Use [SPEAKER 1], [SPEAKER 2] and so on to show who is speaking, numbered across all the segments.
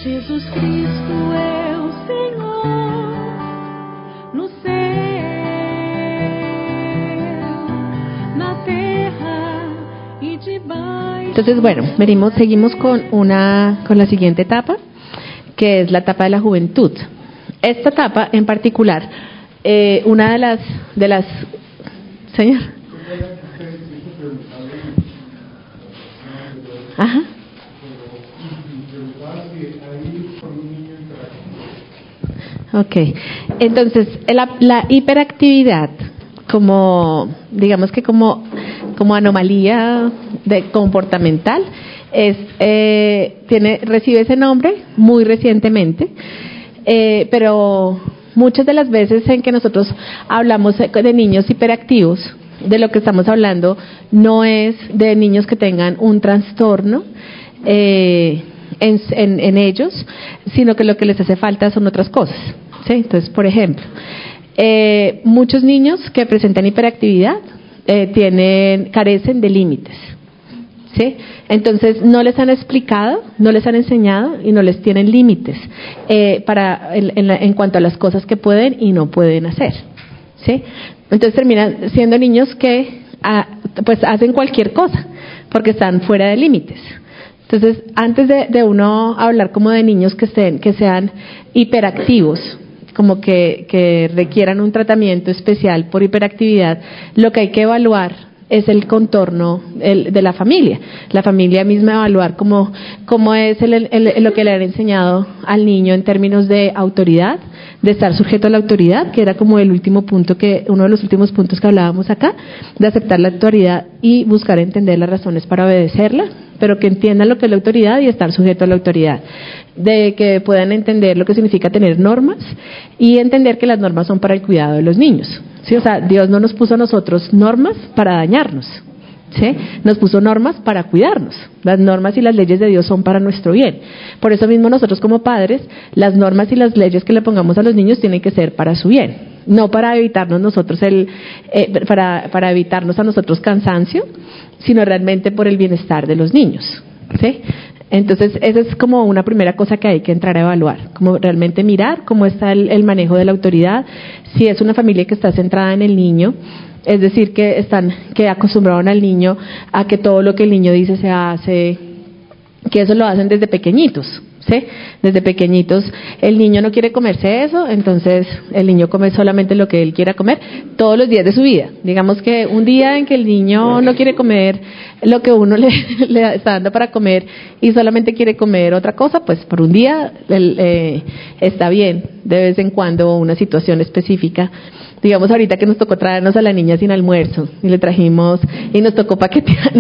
[SPEAKER 1] Jesus Cristo é o Senhor no céu, na terra e debaixo.
[SPEAKER 2] Entonces, bueno, seguimos con la siguiente etapa, que es la etapa de la juventud. Esta etapa en particular, una de las señor. Ajá. Ok, entonces la hiperactividad como anomalía comportamental recibe ese nombre muy recientemente, pero muchas de las veces en que nosotros hablamos de niños hiperactivos, de lo que estamos hablando no es de niños que tengan un trastorno en ellos, sino que lo que les hace falta son otras cosas, ¿sí? Entonces, por ejemplo, muchos niños que presentan hiperactividad carecen de límites, ¿sí? Entonces no les han explicado, no les han enseñado y no les tienen límites en cuanto a las cosas que pueden y no pueden hacer, ¿sí? Entonces terminan siendo niños que pues hacen cualquier cosa porque están fuera de límites. Entonces, antes de uno hablar como de niños que sean hiperactivos, como que requieran un tratamiento especial por hiperactividad, lo que hay que evaluar es el contorno de la familia. La familia misma evaluar cómo es lo que le han enseñado al niño en términos de autoridad, de estar sujeto a la autoridad, que era como uno de los últimos puntos que hablábamos acá, de aceptar la autoridad y buscar entender las razones para obedecerla, pero que entiendan lo que es la autoridad y estar sujeto a la autoridad, de que puedan entender lo que significa tener normas y entender que las normas son para el cuidado de los niños, ¿sí? O sea, Dios no nos puso a nosotros normas para dañarnos, ¿sí? Nos puso normas para cuidarnos. Las normas y las leyes de Dios son para nuestro bien. Por eso mismo nosotros como padres, las normas y las leyes que le pongamos a los niños tienen que ser para su bien, no para evitarnos nosotros para evitarnos a nosotros cansancio, sino realmente por el bienestar de los niños, ¿sí? Entonces esa es como una primera cosa que hay que entrar a evaluar, como realmente mirar cómo está el manejo de la autoridad, si es una familia que está centrada en el niño, es decir, que acostumbraron al niño a que todo lo que el niño dice se hace, que eso lo hacen desde pequeñitos, ¿sí? Desde pequeñitos el niño no quiere comerse eso, entonces el niño come solamente lo que él quiera comer todos los días de su vida. Digamos que un día en que el niño no quiere comer lo que uno le está dando para comer y solamente quiere comer otra cosa, pues por un día está bien, de vez en cuando una situación específica. Digamos ahorita que nos tocó traernos a la niña sin almuerzo y le trajimos y nos tocó paquetear,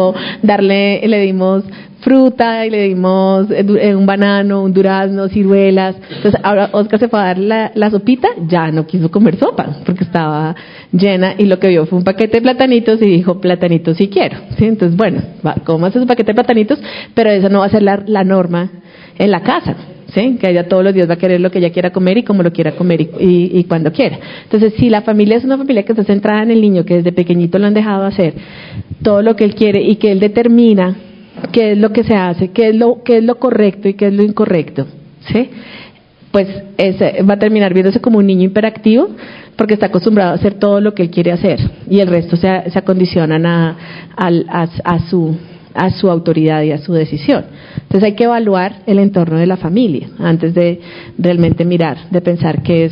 [SPEAKER 2] le dimos fruta y le dimos un banano, un durazno, ciruelas. Entonces ahora Oscar se fue a dar la sopita, ya no quiso comer sopa porque estaba llena y lo que vio fue un paquete de platanitos y dijo, platanitos sí quiero, ¿sí? Entonces bueno, cómase su paquete de platanitos, pero eso no va a ser la norma en la casa, ¿sí? Que ella todos los días va a querer lo que ella quiera comer y como lo quiera comer y cuando quiera. Entonces, si la familia es una familia que está centrada en el niño, que desde pequeñito lo han dejado hacer todo lo que él quiere y que él determina qué es lo que se hace, qué es lo correcto y qué es lo incorrecto, ¿sí? Pues va a terminar viéndose como un niño hiperactivo porque está acostumbrado a hacer todo lo que él quiere hacer y el resto se acondicionan a su autoridad y a su decisión. Entonces hay que evaluar el entorno de la familia antes de realmente mirar, de pensar que es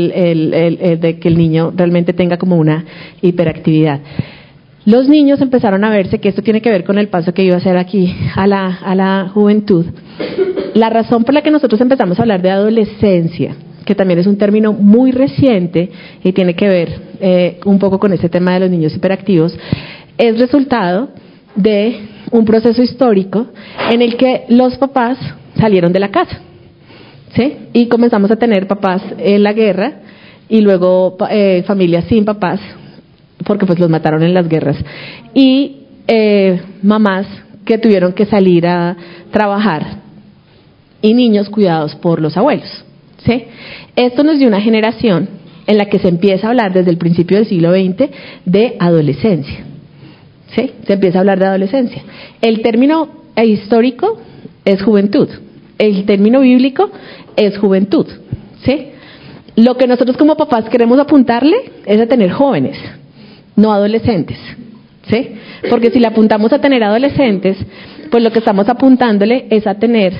[SPEAKER 2] de que el niño realmente tenga como una hiperactividad. Los niños empezaron a verse, que esto tiene que ver con el paso que iba a hacer aquí a la juventud. La razón por la que nosotros empezamos a hablar de adolescencia, que también es un término muy reciente y tiene que ver un poco con este tema de los niños hiperactivos, es resultado de un proceso histórico en el que los papás salieron de la casa, ¿sí? Y comenzamos a tener papás en la guerra y luego familias sin papás porque pues los mataron en las guerras y mamás que tuvieron que salir a trabajar y niños cuidados por los abuelos, ¿sí? Esto nos dio una generación en la que se empieza a hablar desde el principio del siglo XX de adolescencia, ¿sí? Se empieza a hablar de adolescencia. El término histórico es juventud. el término bíblico es juventud, ¿sí? Lo que nosotros como papás queremos apuntarle es a tener jóvenes, no adolescentes, ¿sí? Porque si le apuntamos a tener adolescentes, pues lo que estamos apuntándole es a tener,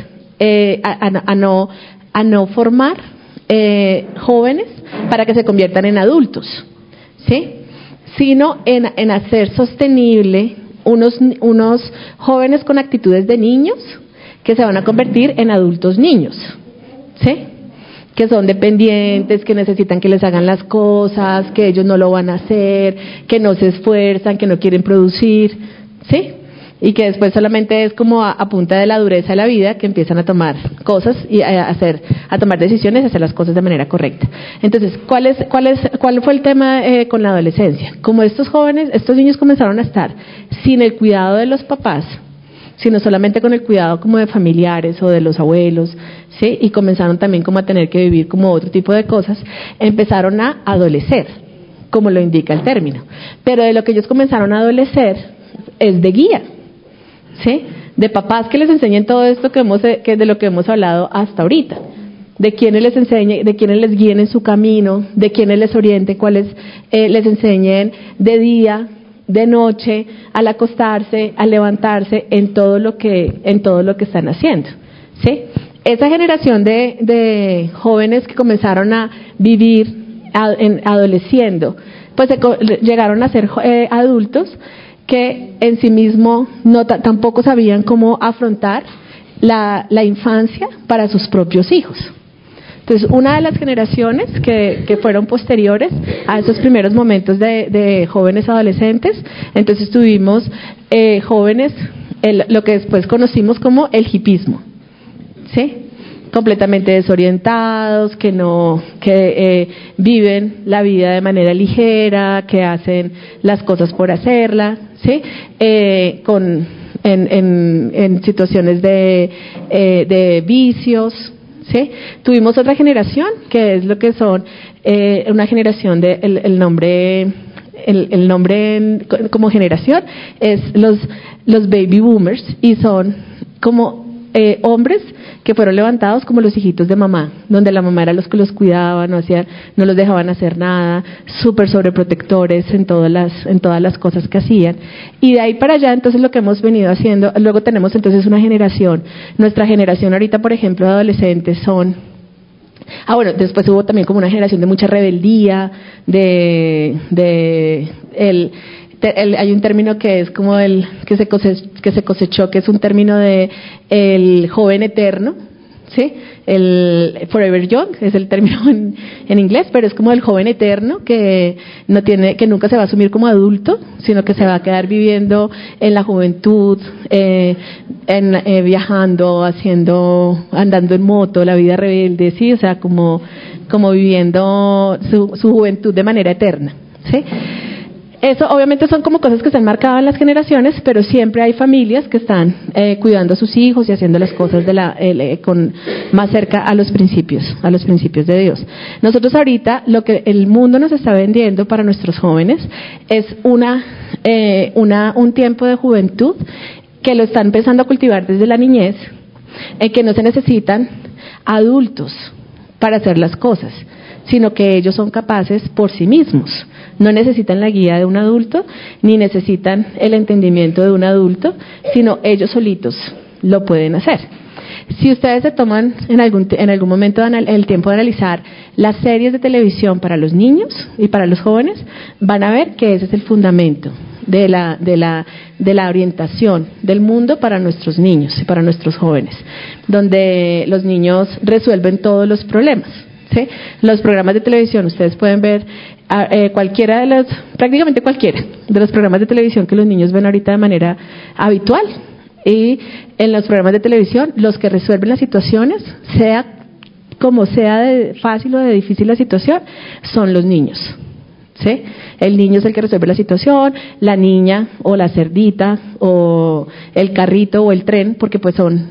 [SPEAKER 2] a no formar jóvenes para que se conviertan en adultos, ¿sí? Sino en hacer sostenible unos jóvenes con actitudes de niños que se van a convertir en adultos niños, ¿sí? Que son dependientes, que necesitan que les hagan las cosas, que ellos no lo van a hacer, que no se esfuerzan, que no quieren producir, ¿sí? Y que después solamente es como a punta de la dureza de la vida que empiezan a tomar cosas y a tomar decisiones, a hacer las cosas de manera correcta. Entonces, ¿cuál fue el tema con la adolescencia? Como estos niños comenzaron a estar sin el cuidado de los papás, sino solamente con el cuidado como de familiares o de los abuelos, ¿sí? Y comenzaron también como a tener que vivir como otro tipo de cosas, empezaron a adolecer, como lo indica el término. Pero de lo que ellos comenzaron a adolecer es de guía, ¿sí? De papás que les enseñen todo esto que de lo que hemos hablado hasta ahorita, de quienes les enseñen, de quienes les guíen en su camino, de quienes les orienten, cuáles les enseñen de día, de noche, al acostarse, al levantarse, en todo lo que están haciendo, ¿sí? Esa generación de jóvenes que comenzaron a vivir adoleciendo, pues llegaron a ser adultos que en sí mismo tampoco sabían cómo afrontar la infancia para sus propios hijos. Entonces, una de las generaciones que fueron posteriores a esos primeros momentos de jóvenes adolescentes, entonces tuvimos jóvenes, lo que después conocimos como el hipismo, ¿sí? Completamente desorientados, que viven la vida de manera ligera, que hacen las cosas por hacerla, ¿sí? En situaciones de vicios, ¿sí? Tuvimos otra generación que es lo que son una generación de el nombre como generación es los baby boomers, y son como hombres que fueron levantados como los hijitos de mamá, donde la mamá era los que los cuidaba, no los dejaban hacer nada, súper sobreprotectores en todas las cosas que hacían. Y de ahí para allá, entonces, lo que hemos venido haciendo, luego tenemos entonces una generación, nuestra generación ahorita, por ejemplo, de adolescentes son, después hubo también como una generación de mucha rebeldía, hay un término que es como que se cosechó, que es un término de el joven eterno, ¿sí? El forever young es el término en inglés, pero es como el joven eterno que nunca se va a asumir como adulto, sino que se va a quedar viviendo en la juventud, viajando, andando en moto, la vida rebelde, sí, o sea, como viviendo su juventud de manera eterna, ¿sí? Eso obviamente son como cosas que están marcadas en las generaciones, pero siempre hay familias que están cuidando a sus hijos y haciendo las cosas más cerca a los principios de Dios. Nosotros ahorita lo que el mundo nos está vendiendo para nuestros jóvenes es un tiempo de juventud que lo están empezando a cultivar desde la niñez, en que no se necesitan adultos para hacer las cosas, sino que ellos son capaces por sí mismos. No necesitan la guía de un adulto, ni necesitan el entendimiento de un adulto, sino ellos solitos lo pueden hacer. Si ustedes se toman en algún momento el tiempo de analizar las series de televisión para los niños y para los jóvenes, van a ver que ese es el fundamento de la orientación del mundo para nuestros niños y para nuestros jóvenes, donde los niños resuelven todos los problemas, ¿sí? Los programas de televisión, ustedes pueden ver prácticamente cualquiera de los programas de televisión que los niños ven ahorita de manera habitual, y en los programas de televisión los que resuelven las situaciones, sea como sea de fácil o de difícil la situación, son los niños, ¿sí? El niño es el que resuelve la situación, la niña o la cerdita o el carrito o el tren, porque pues son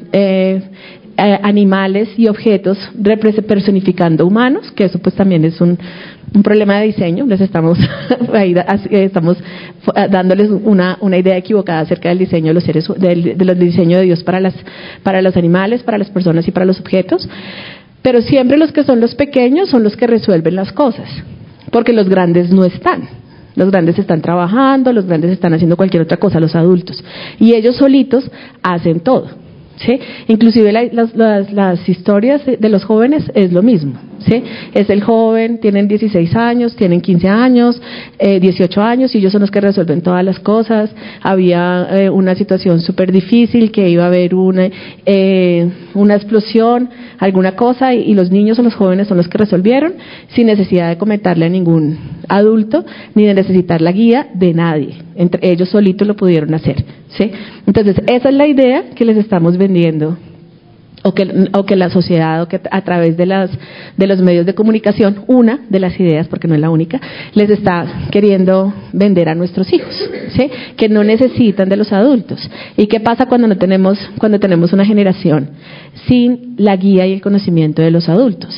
[SPEAKER 2] animales y objetos personificando humanos, que eso pues también es un problema de diseño. Les estamos estamos dándoles una idea equivocada acerca del diseño de los seres, del diseño de Dios para los animales, para las personas y para los objetos. Pero siempre los que son los pequeños son los que resuelven las cosas, porque los grandes no están. Los grandes están trabajando, los grandes están haciendo cualquier otra cosa, los adultos. Y ellos solitos hacen todo, ¿sí? Inclusive las historias de los jóvenes es lo mismo, ¿sí? Es el joven, tienen 16 años, tienen 15 años, 18 años, y ellos son los que resuelven todas las cosas. Había una situación súper difícil, que iba a haber una explosión, alguna cosa, y los niños o los jóvenes son los que resolvieron, sin necesidad de comentarle a ningún adulto, ni de necesitar la guía de nadie. Entre ellos solitos lo pudieron hacer, ¿sí? Entonces, esa es la idea que les estamos vendiendo, o que la sociedad, o que a través de los medios de comunicación, una de las ideas, porque no es la única, les está queriendo vender a nuestros hijos, ¿sí? Que no necesitan de los adultos. ¿Y qué pasa cuando tenemos una generación sin la guía y el conocimiento de los adultos?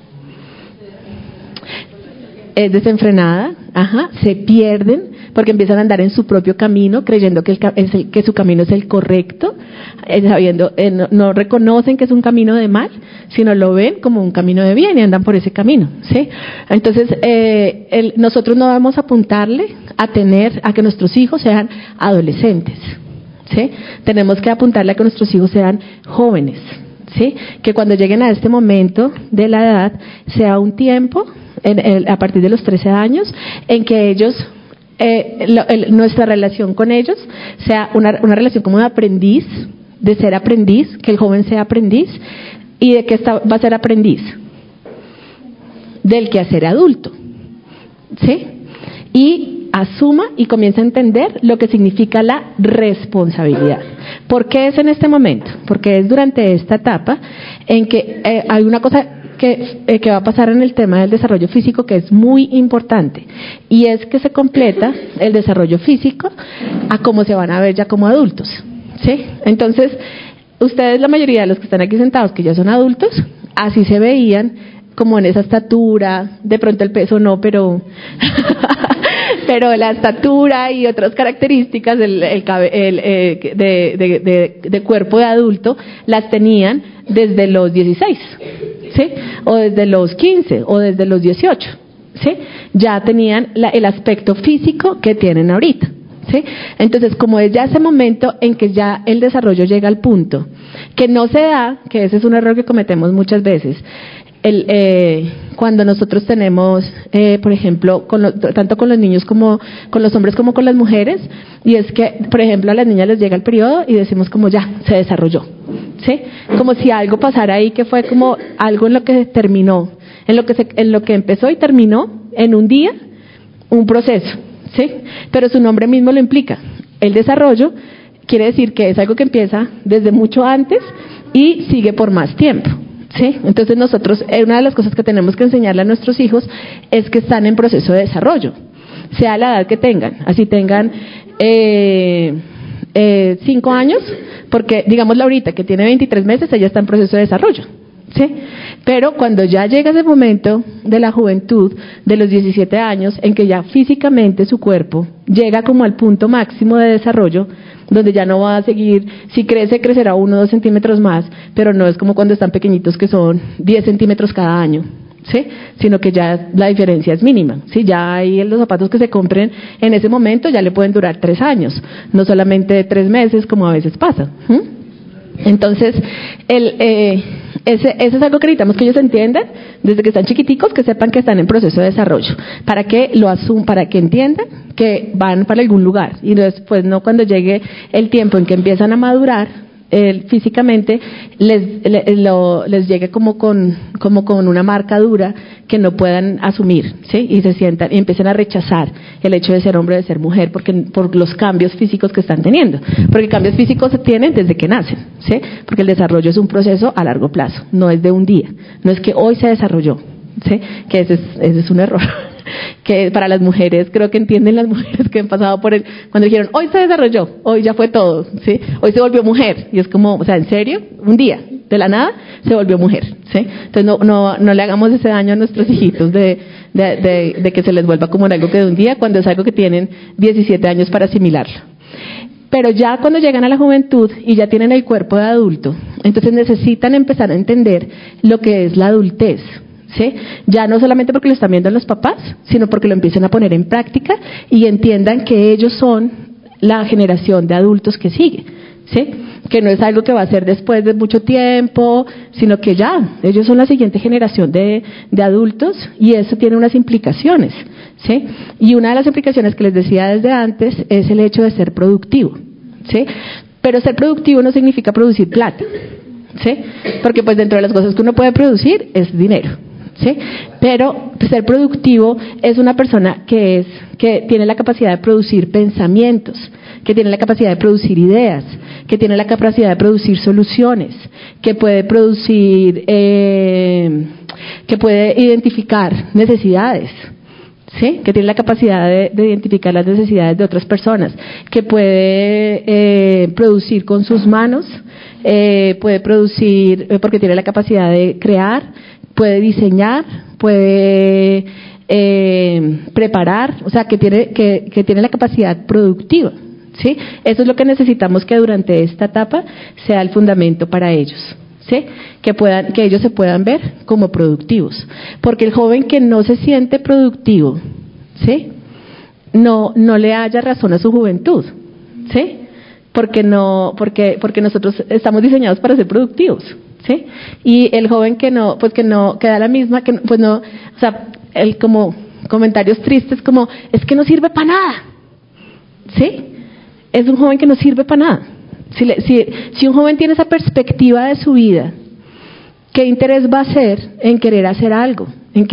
[SPEAKER 2] Es desenfrenada, se pierden, porque empiezan a andar en su propio camino, creyendo que su camino es el correcto, no reconocen que es un camino de mal, sino lo ven como un camino de bien y andan por ese camino, ¿sí? Entonces, nosotros no vamos a apuntarle a que nuestros hijos sean adolescentes, ¿sí? Tenemos que apuntarle a que nuestros hijos sean jóvenes, ¿sí? Que cuando lleguen a este momento de la edad sea un tiempo, a partir de los 13 años, en que ellos, nuestra relación con ellos sea una relación como de aprendiz, de ser aprendiz, que el joven sea aprendiz. ¿Y de qué va a ser aprendiz? Del quehacer adulto, ¿sí? Y asuma y comienza a entender lo que significa la responsabilidad. ¿Por qué es en este momento? Porque es durante esta etapa en que hay una cosa que va a pasar en el tema del desarrollo físico, que es muy importante, y es que se completa el desarrollo físico a cómo se van a ver ya como adultos, ¿sí? Entonces, ustedes, la mayoría de los que están aquí sentados, que ya son adultos, así se veían, como en esa estatura, de pronto el peso no, pero la estatura y otras características de cuerpo de adulto las tenían desde los 16, ¿sí? O desde los 15, o desde los 18, ¿sí? Ya tenían el aspecto físico que tienen ahorita, ¿sí? Entonces, como es ya ese momento en que ya el desarrollo llega al punto que no se da, que ese es un error que cometemos muchas veces, cuando nosotros tenemos, por ejemplo, tanto con los niños como con los hombres como con las mujeres, y es que, por ejemplo, a las niñas les llega el periodo y decimos como ya, se desarrolló, ¿sí? Como si algo pasara ahí, que fue como algo en lo que terminó, en lo que empezó y terminó en un día, un proceso, ¿sí? Pero su nombre mismo lo implica. El desarrollo quiere decir que es algo que empieza desde mucho antes y sigue por más tiempo, ¿sí? Entonces nosotros, una de las cosas que tenemos que enseñarle a nuestros hijos es que están en proceso de desarrollo, sea la edad que tengan, así tengan 5 años, porque digamos Laurita, que tiene 23 meses, ella está en proceso de desarrollo, ¿sí? Pero cuando ya llega ese momento de la juventud, de los 17 años, en que ya físicamente su cuerpo llega como al punto máximo de desarrollo, donde ya no va a seguir, si crece, crecerá 1 o 2 centímetros más, pero no es como cuando están pequeñitos, que son 10 centímetros cada año, ¿sí? Sino que ya la diferencia es mínima, ¿sí? Ya ahí los zapatos que se compren en ese momento ya le pueden durar 3 años, no solamente 3 meses como a veces pasa, ¿sí? Entonces, ese es algo que necesitamos que ellos entiendan desde que están chiquiticos, que sepan que están en proceso de desarrollo, para que para que entiendan que van para algún lugar, y después no, cuando llegue el tiempo en que empiezan a madurar físicamente, les llegue como con una marca dura que no puedan asumir, ¿sí? Y se sientan y empiecen a rechazar el hecho de ser hombre o de ser mujer, por los cambios físicos que están teniendo, porque cambios físicos se tienen desde que nacen, ¿sí? Porque el desarrollo es un proceso a largo plazo, no es de un día, no es que hoy se desarrolló, ¿sí? Que ese es un error que para las mujeres, creo que entienden las mujeres que han pasado por cuando dijeron, hoy se desarrolló, hoy ya fue todo, ¿sí? Hoy se volvió mujer, y es como, o sea, ¿en serio? Un día, de la nada se volvió mujer, ¿sí? Entonces no le hagamos ese daño a nuestros hijitos de que se les vuelva como en algo que de un día, cuando es algo que tienen 17 años para asimilarlo. Pero ya cuando llegan a la juventud y ya tienen el cuerpo de adulto, entonces necesitan empezar a entender lo que es la adultez, ¿sí? Ya no solamente porque lo están viendo los papás, sino porque lo empiezan a poner en práctica y entiendan que ellos son la generación de adultos que sigue, ¿sí? Que no es algo que va a ser después de mucho tiempo, sino que ya, ellos son la siguiente generación de adultos y eso tiene unas implicaciones, ¿sí? Y una de las implicaciones que les decía desde antes es el hecho de ser productivo, ¿sí? Pero ser productivo no significa producir plata, ¿sí? Porque pues dentro de las cosas que uno puede producir es dinero, ¿sí? Pero ser productivo es una persona que tiene la capacidad de producir pensamientos, que tiene la capacidad de producir ideas, que tiene la capacidad de producir soluciones, que puede producir, que puede identificar necesidades, ¿sí? Que tiene la capacidad de identificar las necesidades de otras personas, que puede producir con sus manos, puede producir porque tiene la capacidad de crear, puede diseñar, puede preparar, o sea, que tiene la capacidad productiva, ¿sí? Eso es lo que necesitamos que durante esta etapa sea el fundamento para ellos, ¿sí? Que ellos se puedan ver como productivos, porque el joven que no se siente productivo, ¿sí? No le haya razón a su juventud, ¿sí? Porque nosotros estamos diseñados para ser productivos, ¿sí? Y el joven que da la misma, o sea, como comentarios tristes como, es que no sirve para nada, ¿sí? Es un joven que no sirve para nada. Si un joven tiene esa perspectiva de su vida, ¿qué interés va a ser en querer hacer algo?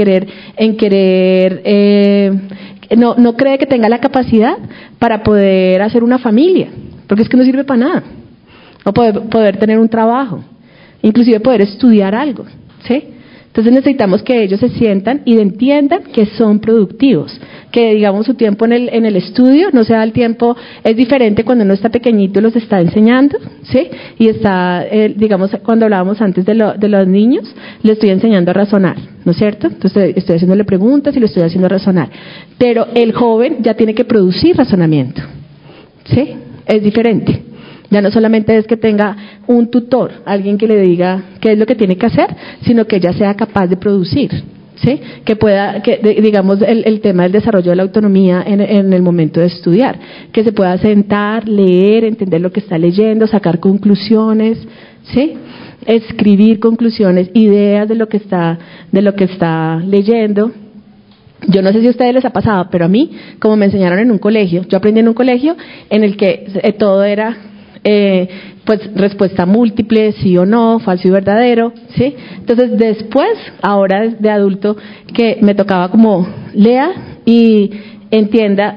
[SPEAKER 2] No cree que tenga la capacidad para poder hacer una familia, porque es que no sirve para nada. O poder tener un trabajo, inclusive poder estudiar algo, ¿sí? Entonces necesitamos que ellos se sientan y entiendan que son productivos, que digamos su tiempo en el estudio no sea el tiempo, es diferente cuando uno está pequeñito y los está enseñando, ¿sí? Y está, digamos, cuando hablábamos antes de los niños, le estoy enseñando a razonar, ¿no es cierto? Entonces estoy haciéndole preguntas y le estoy haciendo razonar, pero el joven ya tiene que producir razonamiento, ¿sí? Es diferente. Ya no solamente es que tenga un tutor, alguien que le diga qué es lo que tiene que hacer, sino que ella sea capaz de producir, ¿sí? Digamos, el tema del desarrollo de la autonomía en el momento de estudiar, que se pueda sentar, leer, entender lo que está leyendo, sacar conclusiones, ¿sí? Escribir conclusiones, ideas de lo que está leyendo. Yo no sé si a ustedes les ha pasado, pero a mí, como me enseñaron en un colegio, yo aprendí en un colegio en el que todo era pues respuesta múltiple, sí o no, falso y verdadero, ¿sí? Entonces después, ahora de adulto, que me tocaba como lea y entienda,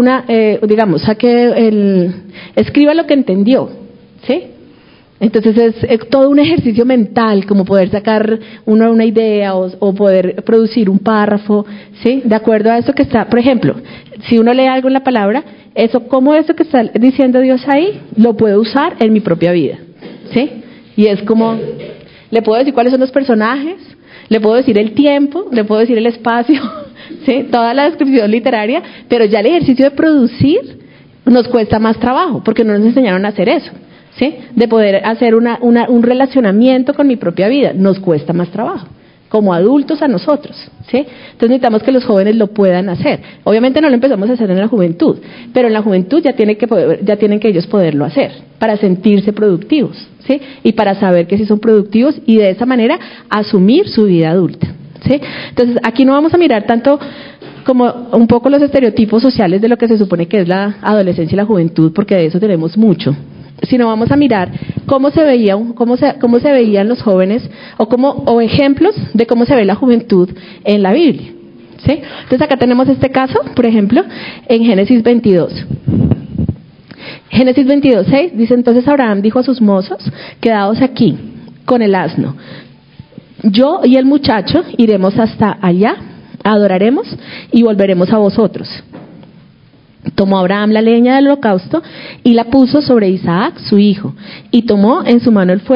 [SPEAKER 2] escriba lo que entendió, ¿sí? Entonces es todo un ejercicio mental, como poder sacar una idea o poder producir un párrafo, ¿sí? De acuerdo a eso que está, por ejemplo, si uno lee algo en la palabra, cómo eso que está diciendo Dios ahí, lo puedo usar en mi propia vida, ¿sí? Y es como, le puedo decir cuáles son los personajes, le puedo decir el tiempo, le puedo decir el espacio, ¿sí? Toda la descripción literaria, pero ya el ejercicio de producir nos cuesta más trabajo, porque no nos enseñaron a hacer eso, ¿sí? De poder hacer un relacionamiento con mi propia vida, nos cuesta más trabajo, como adultos a nosotros, ¿sí? Entonces necesitamos que los jóvenes lo puedan hacer. Obviamente no lo empezamos a hacer en la juventud, pero en la juventud ya tienen que ellos poderlo hacer, para sentirse productivos, ¿sí? Y para saber que sí son productivos y de esa manera asumir su vida adulta, ¿sí? Entonces aquí no vamos a mirar tanto como un poco los estereotipos sociales de lo que se supone que es la adolescencia y la juventud, porque de eso tenemos mucho, sino vamos a mirar cómo se veían los jóvenes o ejemplos de cómo se ve la juventud en la Biblia, ¿sí? Entonces acá tenemos este caso, por ejemplo, en Génesis 22. Génesis 22:6 dice: entonces Abraham dijo a sus mozos: quedaos aquí con el asno, yo y el muchacho iremos hasta allá, adoraremos y volveremos a vosotros. Tomó Abraham la leña del holocausto y la puso sobre Isaac, su hijo, y tomó en su mano el fuego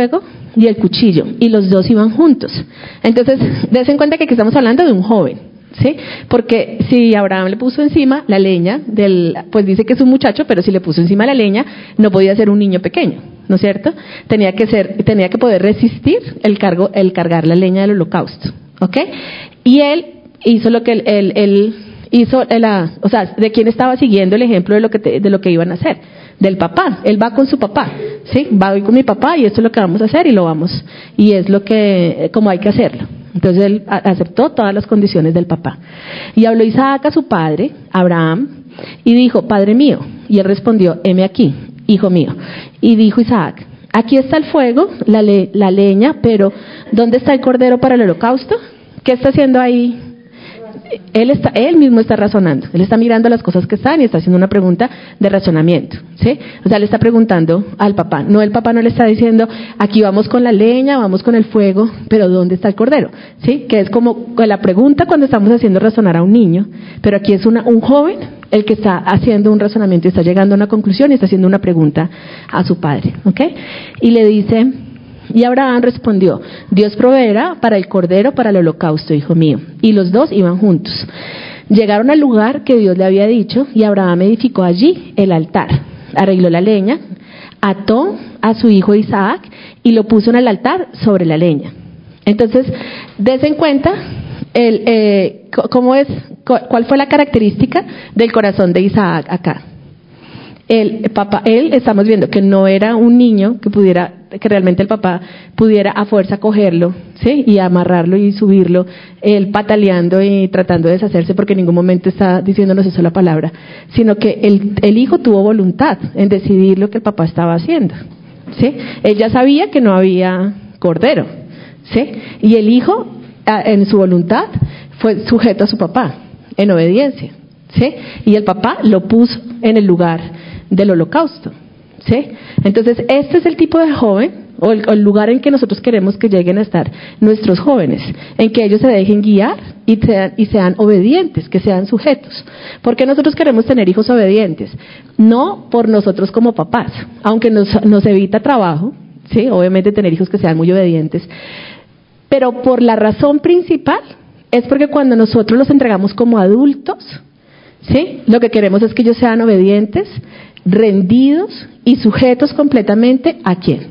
[SPEAKER 2] y el cuchillo, y los dos iban juntos. Entonces, dense en cuenta que aquí estamos hablando de un joven, ¿sí? Porque si Abraham le puso encima la leña, pues dice que es un muchacho, pero si le puso encima la leña, no podía ser un niño pequeño, ¿no es cierto? Tenía que poder resistir el cargar la leña del holocausto, ¿ok? Y él hizo lo que él hizo, o sea, ¿de quién estaba siguiendo el ejemplo de lo que iban a hacer? Del papá. Él va con su papá, ¿sí? Voy con mi papá y esto es lo que vamos a hacer y es como hay que hacerlo. Entonces él aceptó todas las condiciones del papá. Y habló Isaac a su padre, Abraham, y dijo, Padre mío. Y él respondió, heme aquí, hijo mío. Y dijo Isaac, aquí está el fuego, la leña, pero ¿dónde está el cordero para el holocausto? ¿Qué está haciendo ahí? Él mismo está razonando, él está mirando las cosas que están y está haciendo una pregunta de razonamiento, ¿sí? O sea, le está preguntando al papá, el papá no le está diciendo, aquí vamos con la leña, vamos con el fuego, pero ¿dónde está el cordero? ¿Sí? Que es como la pregunta cuando estamos haciendo razonar a un niño, pero aquí es un joven el que está haciendo un razonamiento y está llegando a una conclusión y está haciendo una pregunta a su padre, ¿ok? Y le dice... Y Abraham respondió, Dios proveerá para el cordero para el holocausto, hijo mío. Y los dos iban juntos. Llegaron al lugar que Dios le había dicho y Abraham edificó allí el altar. Arregló la leña, ató a su hijo Isaac y lo puso en el altar sobre la leña. Entonces, des en cuenta cuál fue la característica del corazón de Isaac acá. Él estamos viendo que no era un niño que realmente el papá pudiera a fuerza cogerlo, ¿sí? Y amarrarlo y subirlo, él pataleando y tratando de deshacerse porque en ningún momento está diciéndonos eso la palabra, sino que el hijo tuvo voluntad en decidir lo que el papá estaba haciendo, ¿sí? Él ya sabía que no había cordero, ¿sí? Y el hijo, en su voluntad, fue sujeto a su papá, en obediencia, ¿sí? Y el papá lo puso en el lugar del holocausto, ¿sí? Entonces, este es el tipo de joven o el lugar en que nosotros queremos que lleguen a estar nuestros jóvenes, en que ellos se dejen guiar y sean obedientes, que sean sujetos. ¿Por qué nosotros queremos tener hijos obedientes? No por nosotros como papás, aunque nos evita trabajo, ¿sí? Obviamente tener hijos que sean muy obedientes, pero por la razón principal es porque cuando nosotros los entregamos como adultos, ¿sí? Lo que queremos es que ellos sean obedientes, rendidos y sujetos completamente ¿a quién?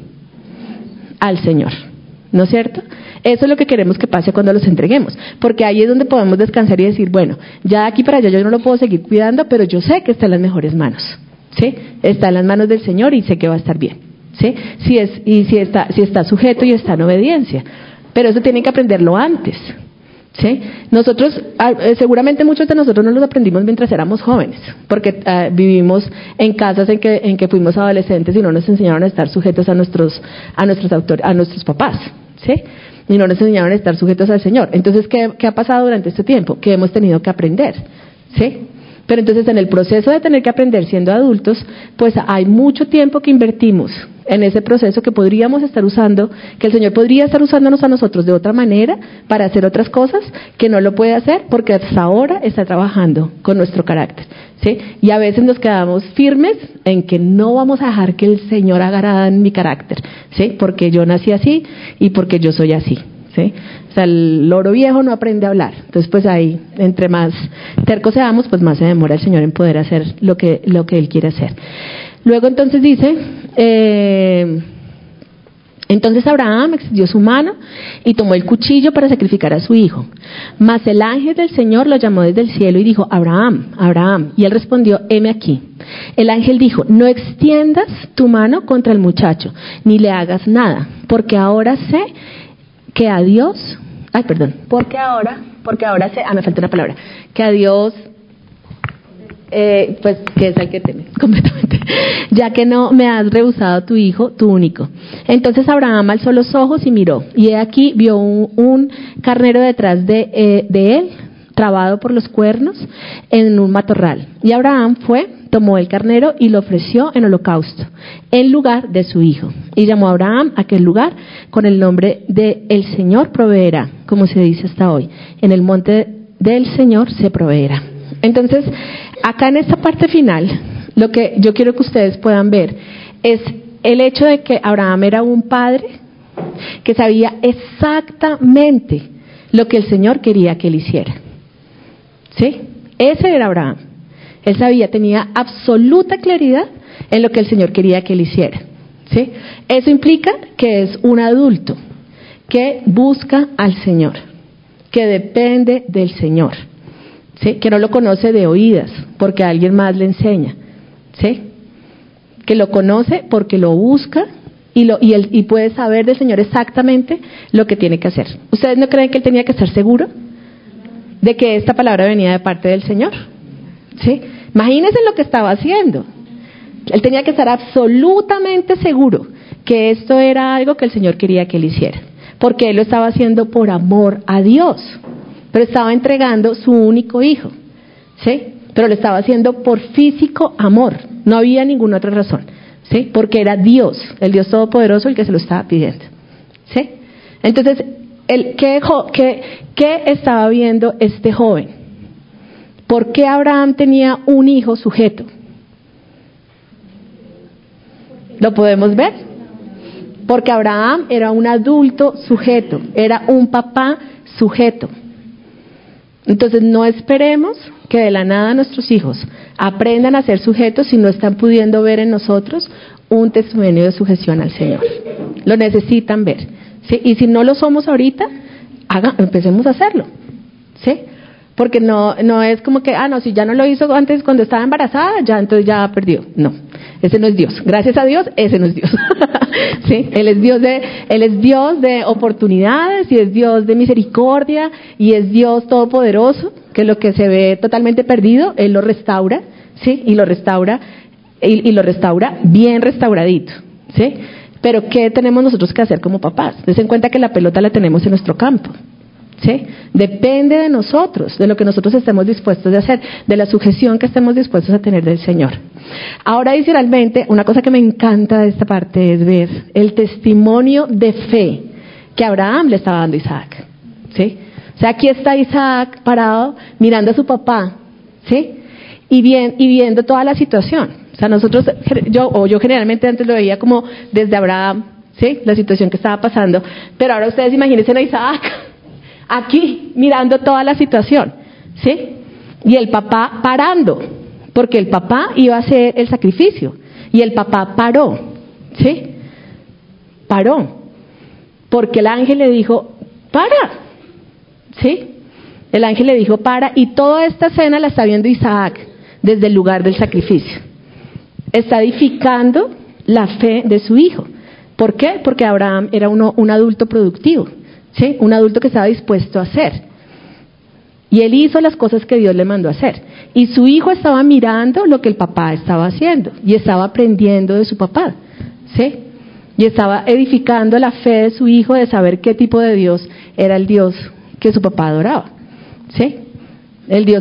[SPEAKER 2] Al Señor, ¿no es cierto? Eso es lo que queremos que pase cuando los entreguemos, porque ahí es donde podemos descansar y decir, bueno, ya de aquí para allá yo no lo puedo seguir cuidando, pero yo sé que está en las mejores manos, ¿sí? Está en las manos del Señor y sé que va a estar bien, ¿sí? Si está sujeto y está en obediencia, pero eso tienen que aprenderlo antes, ¿sí? Nosotros, seguramente muchos de nosotros no los aprendimos mientras éramos jóvenes, porque vivimos en casas en que fuimos adolescentes y no nos enseñaron a estar sujetos a nuestros papás, ¿sí? Y no nos enseñaron a estar sujetos al Señor. Entonces, ¿qué ha pasado durante este tiempo? Que hemos tenido que aprender, ¿sí? Pero entonces en el proceso de tener que aprender siendo adultos, pues hay mucho tiempo que invertimos en ese proceso que podríamos estar usando, que el Señor podría estar usándonos a nosotros de otra manera para hacer otras cosas, que no lo puede hacer porque hasta ahora está trabajando con nuestro carácter, ¿sí? Y a veces nos quedamos firmes en que no vamos a dejar que el Señor haga nada en mi carácter, ¿sí? Porque yo nací así y porque yo soy así, ¿sí? O sea, el loro viejo no aprende a hablar. Entonces, pues ahí, entre más tercos seamos, pues más se demora el Señor en poder hacer lo que Él quiere hacer. Luego entonces dice, entonces Abraham extendió su mano y tomó el cuchillo para sacrificar a su hijo. Mas el ángel del Señor lo llamó desde el cielo y dijo, Abraham, Abraham. Y él respondió, heme aquí. El ángel dijo, no extiendas tu mano contra el muchacho, ni le hagas nada, porque ahora sé que a Dios, porque ahora sé, me falta una palabra, que a Dios, pues que es el que teme, completamente, ya que no me has rehusado tu hijo, tu único. Entonces Abraham alzó los ojos y miró, y he aquí vio un carnero detrás de él, trabado por los cuernos, en un matorral. Y Abraham tomó el carnero y lo ofreció en holocausto, en lugar de su hijo. Y llamó a Abraham a aquel lugar con el nombre de El Señor proveerá, como se dice hasta hoy. En el monte del Señor se proveerá. Entonces, acá en esta parte final, lo que yo quiero que ustedes puedan ver es el hecho de que Abraham era un padre, que sabía exactamente lo que el Señor quería que él hiciera. ¿Sí? Ese era Abraham. Él sabía, tenía absoluta claridad en lo que el Señor quería que él hiciera. ¿Sí? Eso implica que es un adulto que busca al Señor, que depende del Señor, ¿sí? Que no lo conoce de oídas porque alguien más le enseña, ¿sí? Que lo conoce porque lo busca y puede saber del Señor exactamente lo que tiene que hacer. ¿Ustedes no creen que él tenía que estar seguro de que esta palabra venía de parte del Señor? ¿Sí? Imagínense lo que estaba haciendo. Él tenía que estar absolutamente seguro que esto era algo que el Señor quería que él hiciera, porque él lo estaba haciendo por amor a Dios, pero estaba entregando su único hijo, ¿sí? Pero lo estaba haciendo por físico amor, no había ninguna otra razón, ¿sí? Porque era Dios, el Dios Todopoderoso, el que se lo estaba pidiendo, ¿sí? Entonces, ¿qué estaba viendo este joven? ¿Por qué Abraham tenía un hijo sujeto? ¿Lo podemos ver? Porque Abraham era un adulto sujeto, era un papá sujeto. Entonces no esperemos que de la nada nuestros hijos aprendan a ser sujetos si no están pudiendo ver en nosotros un testimonio de sujeción al Señor. Lo necesitan ver, ¿sí? Y si no lo somos ahorita, empecemos a hacerlo, ¿sí? Porque no es como que, no, si ya no lo hizo antes cuando estaba embarazada, ya entonces ya perdió. No, ese no es Dios. Gracias a Dios, ese no es Dios. ¿Sí? Él es Dios de oportunidades y es Dios de misericordia y es Dios todopoderoso, que lo que se ve totalmente perdido, Él lo restaura, ¿sí? Y lo restaura bien restauradito, ¿sí? Pero ¿qué tenemos nosotros que hacer como papás? Des en cuenta que la pelota la tenemos en nuestro campo. ¿Sí? Depende de nosotros, de lo que nosotros estemos dispuestos de hacer, de la sujeción que estemos dispuestos a tener del Señor. Ahora, adicionalmente, una cosa que me encanta de esta parte es ver el testimonio de fe que Abraham le estaba dando a Isaac, ¿sí? O sea, aquí está Isaac parado mirando a su papá, ¿sí? Y viendo toda la situación. O sea, yo generalmente antes lo veía como desde Abraham, ¿sí? La situación que estaba pasando, pero ahora ustedes imagínense a Isaac aquí mirando toda la situación, ¿sí? Y el papá parando, porque el papá iba a hacer el sacrificio y el papá paró, ¿sí? Paró, porque el ángel le dijo, para, ¿sí? El ángel le dijo, para, y toda esta escena la está viendo Isaac desde el lugar del sacrificio. Está edificando la fe de su hijo. ¿Por qué? Porque Abraham era un adulto productivo, ¿sí? Un adulto que estaba dispuesto a hacer. Y él hizo las cosas que Dios le mandó a hacer. Y su hijo estaba mirando lo que el papá estaba haciendo. Y estaba aprendiendo de su papá, ¿sí? Y estaba edificando la fe de su hijo de saber qué tipo de Dios era el Dios que su papá adoraba, ¿sí? El Dios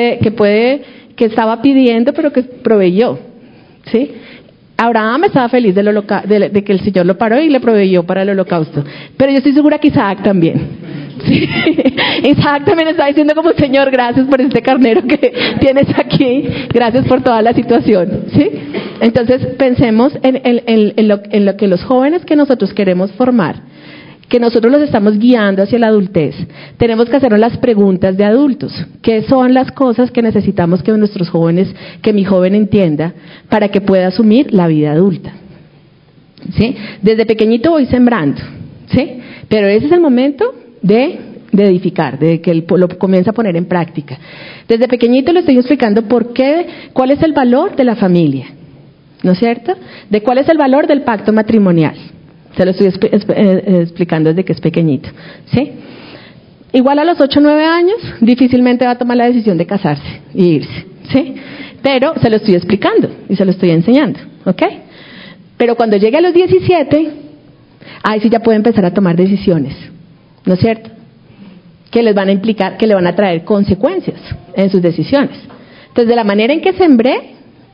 [SPEAKER 2] que estaba pidiendo pero que proveyó, ¿sí? Abraham estaba feliz de que el Señor lo paró y le proveyó para el holocausto. Pero yo estoy segura que Isaac también. ¿Sí? Isaac también está diciendo como, Señor, gracias por este carnero que tienes aquí. Gracias por toda la situación. ¿Sí? Entonces pensemos en lo que los jóvenes que nosotros queremos formar, que nosotros los estamos guiando hacia la adultez, tenemos que hacernos las preguntas de adultos. ¿Qué son las cosas que necesitamos que nuestros jóvenes, que mi joven entienda para que pueda asumir la vida adulta? ¿Sí? Desde pequeñito voy sembrando, ¿sí? Pero ese es el momento de edificar, de que él lo comienza a poner en práctica. Desde pequeñito le estoy explicando cuál es el valor de la familia, ¿no es cierto? De cuál es el valor del pacto matrimonial. Se lo estoy explicando desde que es pequeñito, ¿sí? Igual a los 8 o 9 años, difícilmente va a tomar la decisión de casarse y irse, ¿sí? Pero se lo estoy explicando y se lo estoy enseñando, ¿ok? Pero cuando llegue a los 17, ahí sí ya puede empezar a tomar decisiones, ¿no es cierto? Que les van a implicar, que le van a traer consecuencias en sus decisiones. Entonces, de la manera en que sembré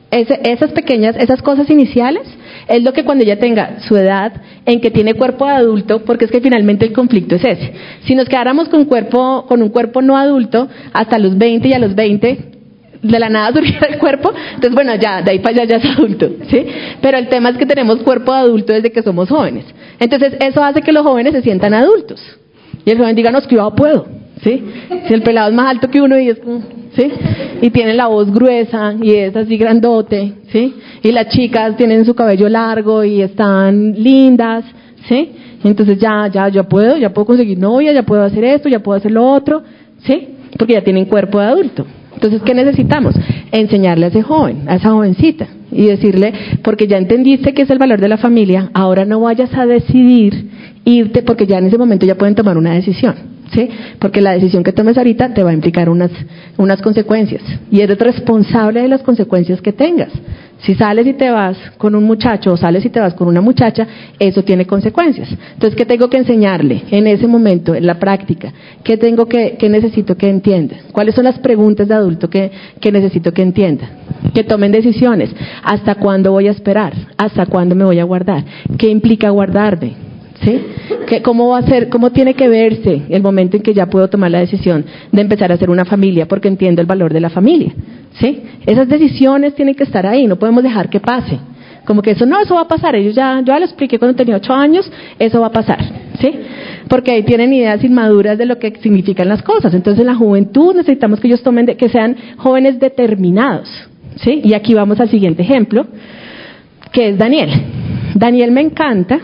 [SPEAKER 2] esas cosas iniciales, es lo que cuando ella tenga su edad, en que tiene cuerpo de adulto, porque es que finalmente el conflicto es ese. Si nos quedáramos con un cuerpo no adulto hasta los 20 y a los 20 de la nada surgiera el cuerpo, entonces bueno, ya de ahí para allá ya es adulto, ¿sí? Pero el tema es que tenemos cuerpo de adulto desde que somos jóvenes. Entonces eso hace que los jóvenes se sientan adultos. Y el joven diga, no, es que yo puedo, ¿sí? Si el pelado es más alto que uno y es como, ¿sí? Y tiene la voz gruesa y es así grandote, ¿sí? Y las chicas tienen su cabello largo y están lindas, ¿sí? Entonces ya puedo conseguir novia, ya puedo hacer esto, ya puedo hacer lo otro, ¿sí? Porque ya tienen cuerpo de adulto. Entonces, ¿qué necesitamos? Enseñarle a ese joven, a esa jovencita, y decirle, porque ya entendiste que es el valor de la familia, ahora no vayas a decidir irte, porque ya en ese momento ya pueden tomar una decisión, ¿sí? Porque la decisión que tomes ahorita te va a implicar unas consecuencias, y eres responsable de las consecuencias que tengas. Si sales y te vas con un muchacho o sales y te vas con una muchacha, eso tiene consecuencias. Entonces, ¿qué tengo que enseñarle en ese momento, en la práctica? ¿Qué necesito que entienda? ¿Cuáles son las preguntas de adulto que necesito que entienda? Que tomen decisiones. ¿Hasta cuándo voy a esperar? ¿Hasta cuándo me voy a guardar? ¿Qué implica guardarme? ¿Sí? ¿Cómo va a ser, cómo tiene que verse el momento en que ya puedo tomar la decisión de empezar a hacer una familia porque entiendo el valor de la familia? ¿Sí? Esas decisiones tienen que estar ahí, no podemos dejar que pase. Como que eso va a pasar, yo ya lo expliqué cuando tenía 8 años, eso va a pasar, ¿sí? Porque ahí tienen ideas inmaduras de lo que significan las cosas. Entonces en la juventud necesitamos que ellos que sean jóvenes determinados, ¿sí? Y aquí vamos al siguiente ejemplo, que es Daniel. Daniel me encanta,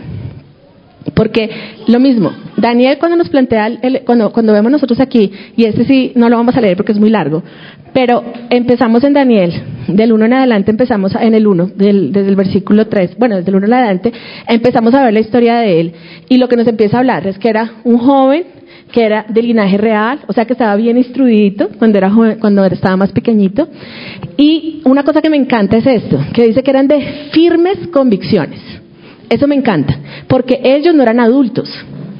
[SPEAKER 2] porque lo mismo, Daniel cuando nos plantea, cuando vemos nosotros aquí, y este sí no lo vamos a leer porque es muy largo, pero empezamos en Daniel, del 1 en adelante empezamos en el 1, desde el versículo 3, bueno, desde el 1 en adelante, empezamos a ver la historia de él, y lo que nos empieza a hablar es que era un joven, que era de linaje real, o sea que estaba bien instruidito cuando estaba más pequeñito, y una cosa que me encanta es esto, que dice que eran de firmes convicciones. Eso me encanta, porque ellos no eran adultos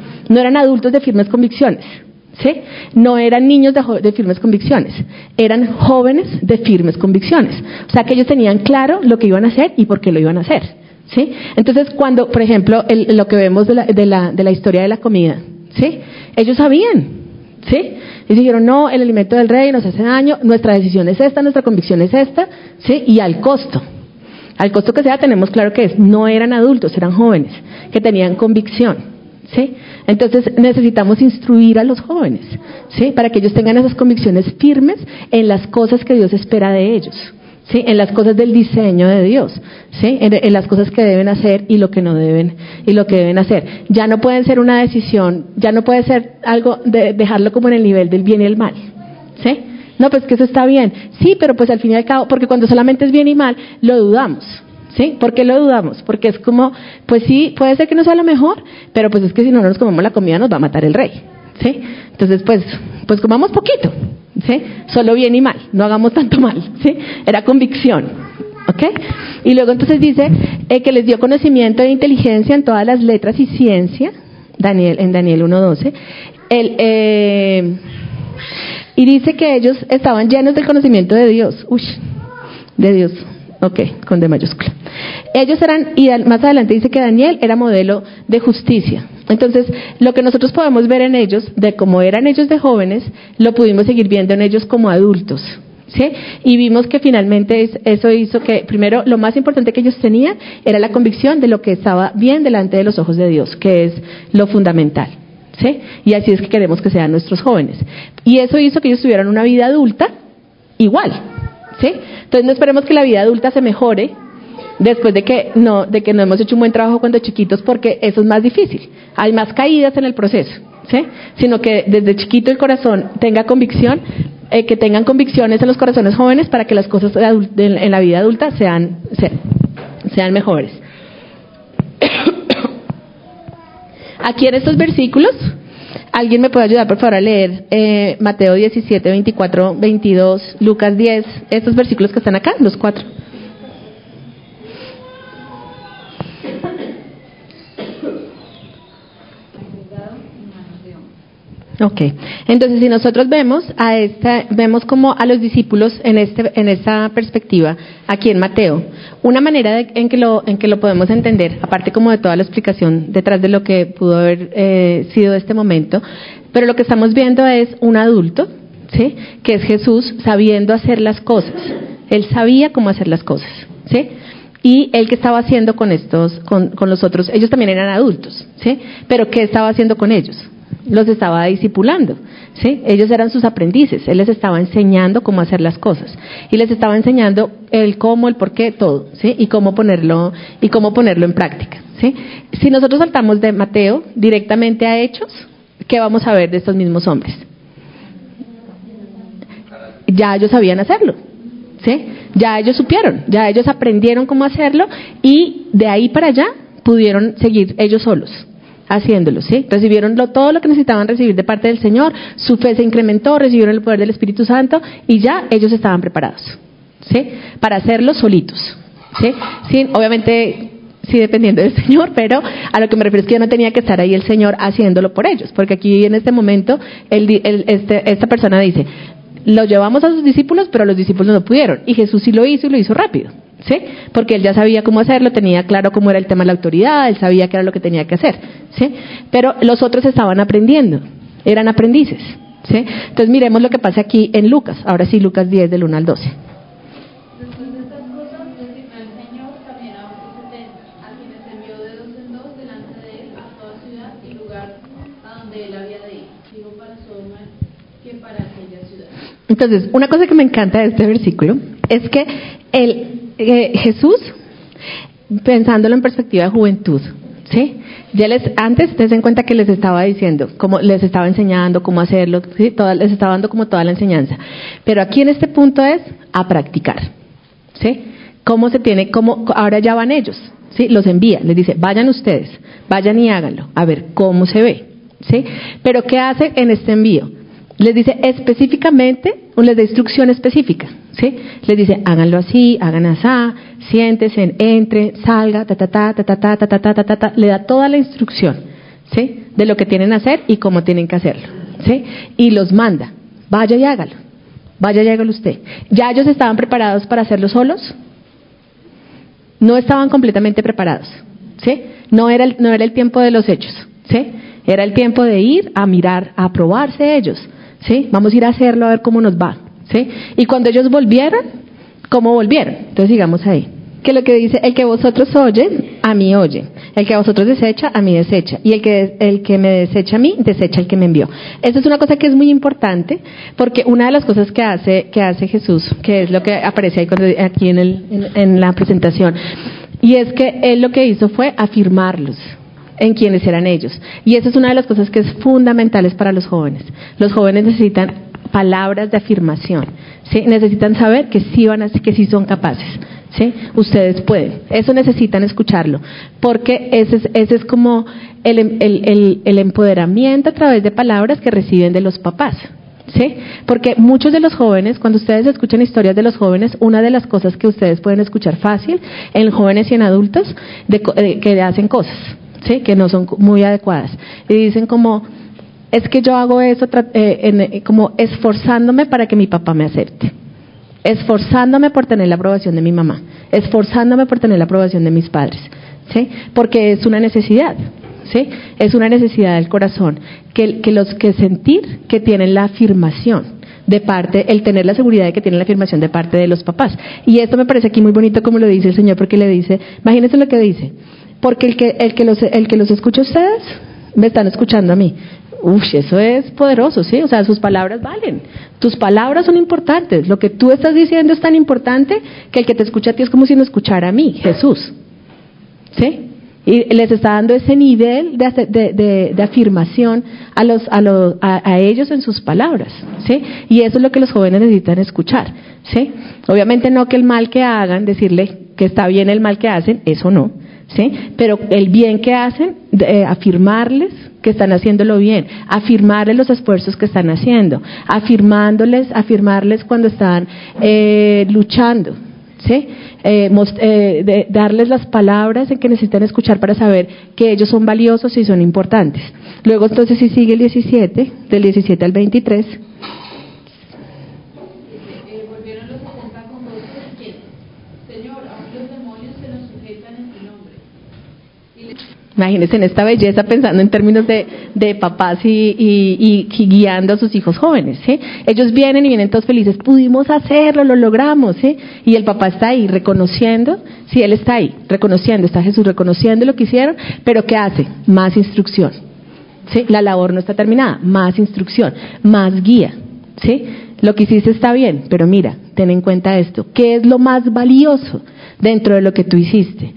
[SPEAKER 2] de firmes convicciones, ¿sí? No eran niños de firmes convicciones, eran jóvenes de firmes convicciones. O sea que ellos tenían claro lo que iban a hacer y por qué lo iban a hacer, ¿sí? Entonces cuando, por ejemplo, lo que vemos de la historia de la comida, ¿sí? Ellos sabían, ¿sí? Y dijeron, no, el alimento del rey nos hace daño, nuestra decisión es esta, nuestra convicción es esta, ¿sí? Y al costo que sea, tenemos claro que no eran adultos, eran jóvenes, que tenían convicción, ¿sí? Entonces necesitamos instruir a los jóvenes, ¿sí? Para que ellos tengan esas convicciones firmes en las cosas que Dios espera de ellos, ¿sí? En las cosas del diseño de Dios, ¿sí? En las cosas que deben hacer y lo que no deben, y lo que deben hacer. Ya no pueden ser una decisión, ya no puede ser algo de dejarlo como en el nivel del bien y el mal, ¿sí? No, pues que eso está bien. Sí, pero pues al fin y al cabo, porque cuando solamente es bien y mal, lo dudamos. ¿Sí? ¿Por qué lo dudamos? Porque es como, pues sí, puede ser que no sea lo mejor, pero pues es que si no nos comemos la comida nos va a matar el rey. ¿Sí? Entonces, pues comamos poquito. ¿Sí? Solo bien y mal, no hagamos tanto mal. ¿Sí? Era convicción. ¿Ok? Y luego entonces dice que les dio conocimiento e inteligencia en todas las letras y ciencia, en Daniel 1:12. Y dice que ellos estaban llenos del conocimiento de Dios. De Dios. Ok, con D mayúscula. Ellos eran, y más adelante dice que Daniel era modelo de justicia. Entonces, lo que nosotros podemos ver en ellos, de cómo eran ellos de jóvenes, lo pudimos seguir viendo en ellos como adultos. ¿Sí? Y vimos que finalmente eso hizo que, primero, lo más importante que ellos tenían era la convicción de lo que estaba bien delante de los ojos de Dios, que es lo fundamental. ¿Sí? Y así es que queremos que sean nuestros jóvenes. Y eso hizo que ellos tuvieran una vida adulta igual. ¿Sí? Entonces no esperemos que la vida adulta se mejore después de que no hemos hecho un buen trabajo cuando chiquitos, porque eso es más difícil. Hay más caídas en el proceso. ¿Sí? Sino que desde chiquito el corazón tenga convicción, que tengan convicciones en los corazones jóvenes para que las cosas en la vida adulta sean mejores. Aquí en estos versículos, ¿alguien me puede ayudar por favor a leer Mateo 17, 24, 22, Lucas 10, estos versículos que están acá, los 4? Ok, entonces si nosotros vemos como a los discípulos en esta perspectiva aquí en Mateo, una manera en que lo podemos entender, aparte como de toda la explicación detrás de lo que pudo haber sido este momento, pero lo que estamos viendo es un adulto, ¿sí? Que es Jesús sabiendo hacer las cosas. Él sabía cómo hacer las cosas, ¿sí? Y él, ¿qué estaba haciendo con con los otros? Ellos también eran adultos, ¿sí? Pero ¿qué estaba haciendo con ellos? Los estaba discipulando, ¿sí? Ellos eran sus aprendices, él les estaba enseñando cómo hacer las cosas. Y les estaba enseñando el cómo, el por qué, todo, ¿sí? Y cómo ponerlo en práctica, ¿sí? Si nosotros saltamos de Mateo directamente a Hechos, ¿qué vamos a ver de estos mismos hombres? Ya ellos sabían hacerlo, ¿sí? Ya ellos supieron, ya ellos aprendieron cómo hacerlo y de ahí para allá pudieron seguir ellos solos haciéndolo, ¿sí? Recibieron todo lo que necesitaban recibir de parte del Señor, su fe se incrementó, recibieron el poder del Espíritu Santo y ya ellos estaban preparados, ¿sí? Para hacerlo solitos, ¿sí? Sin, obviamente, sí dependiendo del Señor, pero a lo que me refiero es que ya no tenía que estar ahí el Señor haciéndolo por ellos, porque aquí en este momento esta persona dice, lo llevamos a sus discípulos, pero los discípulos no pudieron. Y Jesús sí lo hizo y lo hizo rápido, ¿sí? Porque él ya sabía cómo hacerlo, tenía claro cómo era el tema de la autoridad, él sabía qué era lo que tenía que hacer, ¿sí? Pero los otros estaban aprendiendo, eran aprendices, ¿sí? Entonces miremos lo que pasa aquí en Lucas, ahora sí Lucas 10 del 1 al 12.
[SPEAKER 1] Después de estas cosas, designó el Señor también a otros 70, a quienes envió de dos en dos delante de él a toda ciudad y lugar a donde él había de ir, digo para Sodoma que para aquella ciudad.
[SPEAKER 2] Entonces, una cosa que me encanta de este versículo es que Jesús, pensándolo en perspectiva de juventud, ¿sí? Ya antes, ten en cuenta que les estaba diciendo, cómo les estaba enseñando cómo hacerlo, ¿sí? Les estaba dando como toda la enseñanza. Pero aquí en este punto es a practicar, ¿sí? Ahora ya van ellos, ¿sí? Los envía, les dice, vayan ustedes, vayan y háganlo, a ver cómo se ve, ¿sí? Pero ¿qué hace en este envío? Les dice específicamente, o les da instrucción específica, ¿sí? Les dice, háganlo así, hagan así, siéntense, entre, salga, le da toda la instrucción, ¿sí? De lo que tienen que hacer y cómo tienen que hacerlo, ¿sí? Y los manda, vaya y hágalo usted. ¿Ya ellos estaban preparados para hacerlo solos? No estaban completamente preparados, ¿sí? No era el tiempo de los hechos, ¿sí? Era el tiempo de ir a mirar, a probarse ellos, ¿sí? Vamos a ir a hacerlo a ver cómo nos va, ¿sí? Y cuando ellos volvieron, ¿cómo volvieron? Entonces sigamos ahí. Que lo que dice, el que vosotros oyen, a mí oye. El que a vosotros desecha, a mí desecha. Y el que me desecha a mí, desecha el que me envió. Esa es una cosa que es muy importante, porque una de las cosas que hace Jesús, que es lo que aparece ahí aquí en la presentación, y es que él lo que hizo fue afirmarlos en quienes eran ellos. Y esa es una de las cosas que es fundamentales para los jóvenes. Los jóvenes necesitan palabras de afirmación, ¿sí? Necesitan saber que sí son capaces, ¿sí? Ustedes pueden. Eso necesitan escucharlo, porque ese es como el empoderamiento a través de palabras que reciben de los papás, ¿sí? Porque muchos de los jóvenes, cuando ustedes escuchan historias de los jóvenes, una de las cosas que ustedes pueden escuchar fácil en jóvenes y en adultos, que hacen cosas, ¿sí? Que no son muy adecuadas, y dicen como, es que yo hago eso como esforzándome para que mi papá me acepte, esforzándome por tener la aprobación de mi mamá, esforzándome por tener la aprobación de mis padres, ¿sí? Porque es una necesidad, ¿sí? Es una necesidad del corazón, que sentir que tienen la afirmación de parte, el tener la seguridad de que tienen la afirmación de parte de los papás. Y esto me parece aquí muy bonito como lo dice el Señor, porque le dice, imagínense lo que dice, porque el que los escucha a ustedes, me están escuchando a mí. Eso es poderoso, ¿sí? O sea, sus palabras valen. Tus palabras son importantes. Lo que tú estás diciendo es tan importante que el que te escucha a ti es como si me escuchara a mí, Jesús, ¿sí? Y les está dando ese nivel de afirmación a ellos en sus palabras, ¿sí? Y eso es lo que los jóvenes necesitan escuchar, ¿sí? Obviamente no que el mal que hagan, decirle que está bien el mal que hacen, eso no, ¿sí? Pero el bien que hacen, afirmarles que están haciéndolo bien, afirmarles los esfuerzos que están haciendo, afirmarles cuando están luchando, ¿sí? Darles las palabras en que necesitan escuchar para saber que ellos son valiosos y son importantes. Luego entonces si sigue el 17, del 17 al 23.
[SPEAKER 1] Volvieron los 70 con gozo diciendo, Señor, aún los demonios se nos sujetan en tu nombre.
[SPEAKER 2] Imagínense en esta belleza pensando en términos de papás y guiando a sus hijos jóvenes, ¿sí? Ellos vienen todos felices, pudimos hacerlo, lo logramos, ¿sí? Y el papá está ahí reconociendo, sí, él está ahí, reconociendo, está Jesús reconociendo lo que hicieron, pero ¿qué hace? Más instrucción, ¿sí? La labor no está terminada, más instrucción, más guía, ¿sí? Lo que hiciste está bien, pero mira, ten en cuenta esto, ¿qué es lo más valioso dentro de lo que tú hiciste?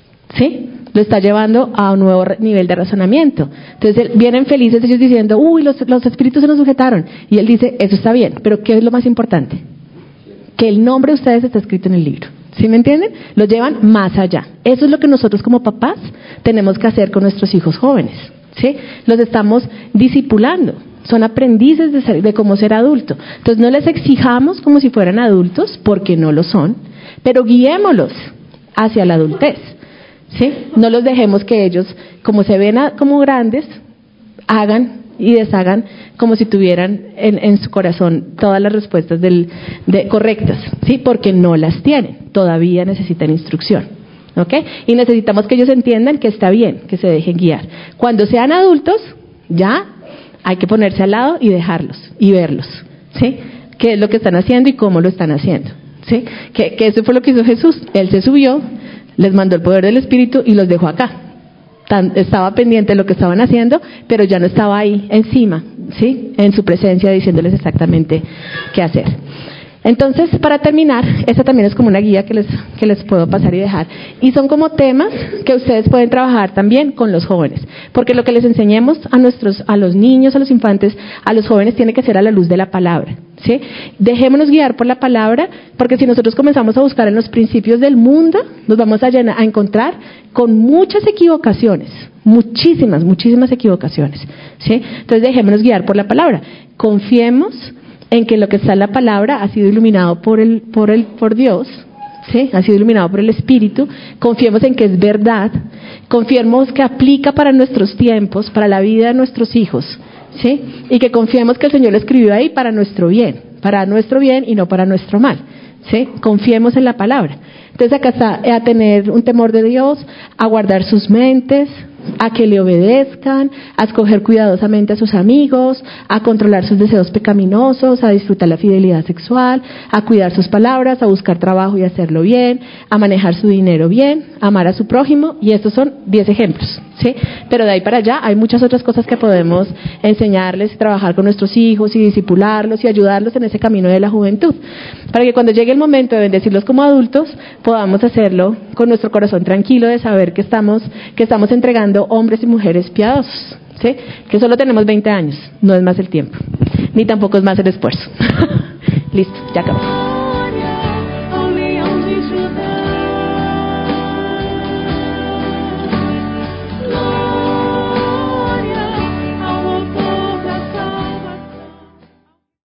[SPEAKER 2] ¿Sí? Lo está llevando a un nuevo nivel de razonamiento. Entonces vienen felices ellos diciendo, uy, los espíritus se nos sujetaron. Y él dice, eso está bien, pero ¿qué es lo más importante? Que el nombre de ustedes está escrito en el libro. ¿Sí me entienden? Lo llevan más allá. Eso es lo que nosotros como papás tenemos que hacer con nuestros hijos jóvenes. ¿Sí? Los estamos discipulando. Son aprendices de cómo ser adulto. Entonces no les exijamos como si fueran adultos, porque no lo son, pero guiémoslos hacia la adultez. ¿Sí? No los dejemos que ellos, como se ven como grandes, hagan y deshagan como si tuvieran en su corazón todas las respuestas correctas, ¿sí? Porque no las tienen, todavía necesitan instrucción, ¿ok? Y necesitamos que ellos entiendan que está bien, que se dejen guiar. Cuando sean adultos, ya hay que ponerse al lado y dejarlos y verlos, ¿sí? ¿Qué es lo que están haciendo y cómo lo están haciendo? ¿Sí? Que eso fue lo que hizo Jesús. Él se subió, les mandó el poder del Espíritu y los dejó acá. Estaba pendiente de lo que estaban haciendo, pero ya no estaba ahí encima, ¿sí? En su presencia diciéndoles exactamente qué hacer. Entonces, para terminar, esta también es como una guía que les puedo pasar y dejar. Y son como temas que ustedes pueden trabajar también con los jóvenes. Porque lo que les enseñemos a los niños, a los infantes, a los jóvenes, tiene que ser a la luz de la palabra, ¿sí? Dejémonos guiar por la palabra, porque si nosotros comenzamos a buscar en los principios del mundo, nos vamos a encontrar con muchas equivocaciones, muchísimas equivocaciones, ¿sí? Entonces dejémonos guiar por la palabra. Confiemos en que lo que está en la palabra ha sido iluminado por Dios, ¿sí? Ha sido iluminado por el Espíritu. Confiemos en que es verdad, confiemos que aplica para nuestros tiempos, para la vida de nuestros hijos, ¿sí? Y que confiemos que el Señor lo escribió ahí para nuestro bien y no para nuestro mal, ¿sí? Confiemos en la palabra. Entonces acá está a tener un temor de Dios, a guardar sus mentes, a que le obedezcan, a escoger cuidadosamente a sus amigos, a controlar sus deseos pecaminosos, a disfrutar la fidelidad sexual, a cuidar sus palabras, a buscar trabajo y hacerlo bien, a manejar su dinero bien, a amar a su prójimo, y estos son 10 ejemplos, ¿sí? Pero de ahí para allá hay muchas otras cosas que podemos enseñarles, trabajar con nuestros hijos y discipularlos y ayudarlos en ese camino de la juventud, para que cuando llegue el momento de bendecirlos como adultos, podamos hacerlo con nuestro corazón tranquilo de saber que estamos entregando hombres y mujeres piadosos, ¿sí? Que solo tenemos 20 años, no es más el tiempo, ni tampoco es más el esfuerzo. Listo, ya acabó.